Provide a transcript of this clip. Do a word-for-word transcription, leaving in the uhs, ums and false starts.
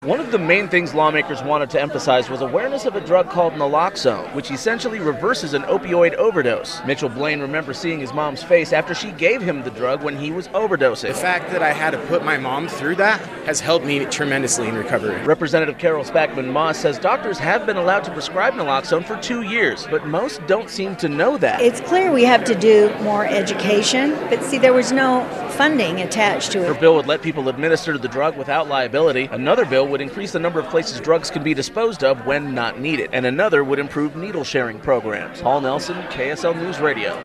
One of the main things lawmakers wanted to emphasize was awareness of a drug called naloxone, which essentially reverses an opioid overdose. Mitchell Blaine remembers seeing his mom's face after she gave him the drug when he was overdosing. The fact that I had to put my mom through that has helped me tremendously in recovery. Representative Carol Spackman-Moss says doctors have been allowed to prescribe naloxone for two years, but most don't seem to know that. It's clear we have to do more education, but see, there was no funding attached to it. Her bill would let people administer the drug without liability. Another bill would increase the number of places drugs can be disposed of when not needed. And another would improve needle sharing programs. Paul Nelson, K S L News Radio.